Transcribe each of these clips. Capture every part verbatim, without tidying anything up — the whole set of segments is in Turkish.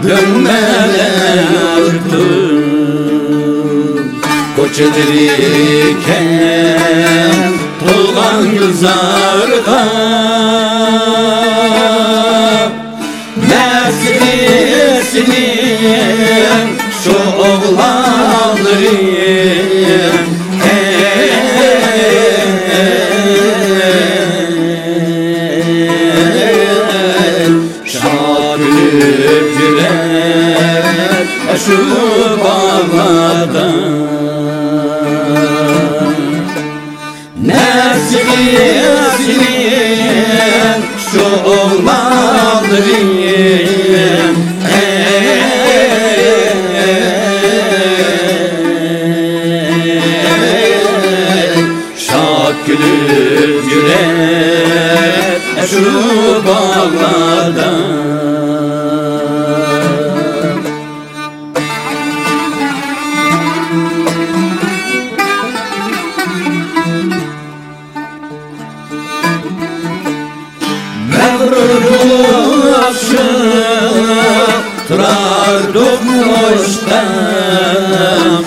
dönmelerdi koçedirken tuğan yüzarga Mersidesinin şu oğlanları şu bağlarda Nesliyesin şu oğlanları Şakülür yürek şu bağlarda Turardık hoştan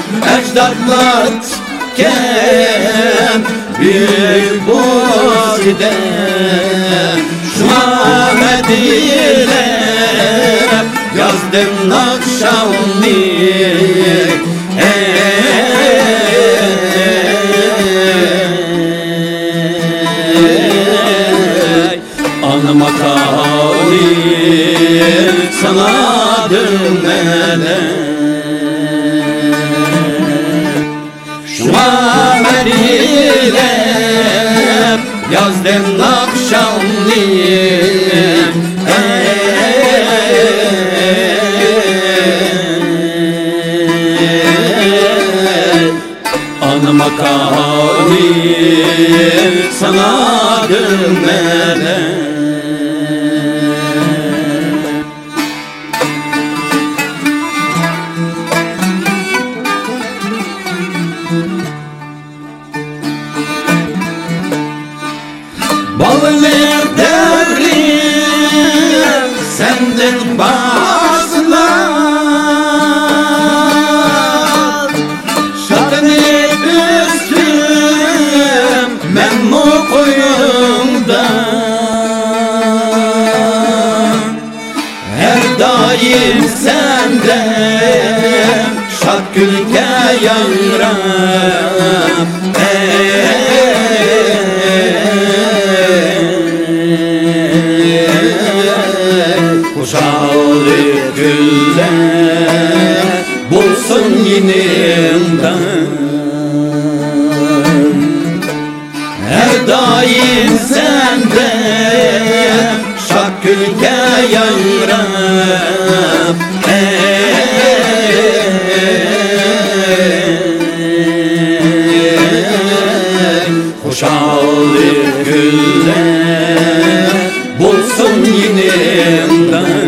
ecdatlarken büyük bozide şuna Medine yazdım Nakşavnik Anıma kavik sana dönmeler Şuna Medine yazdım Nakşavnik Anıma kavik sana dönmeler Bağlar devrim senden başlar Şatanıp üstüm men mu koyundan Her daim senden şat gülke yayram Kuşağılık güller bulsun yininden Her daim sende şak gülke yayram Kuşağılık güller bulsun yininden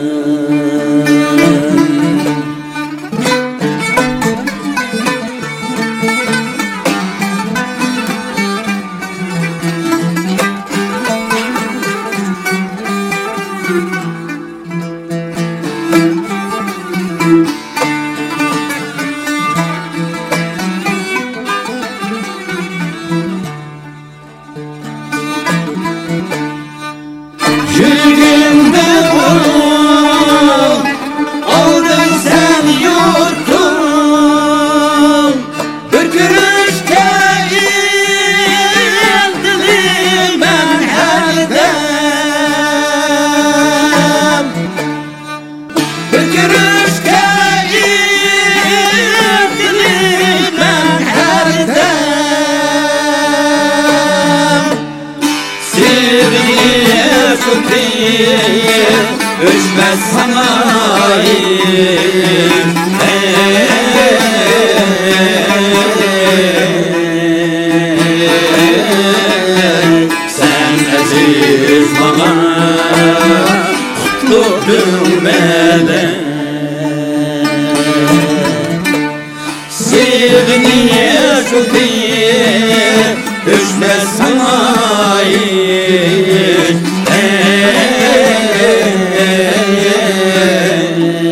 Yüreğimde vurur aldın sen yurtun Bükürüşte indilim ben her dem Bükürüşte indilim ben her dem Sevdiğim Üçmez sanayim Sen aziz bana kutlu dönmeden Sevdiğine şu diye Üçmez sanayim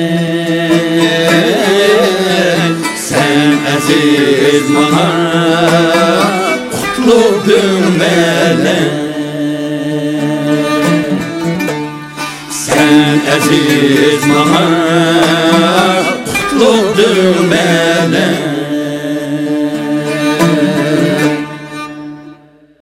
melek. Sen aziz bana, kutludur melek.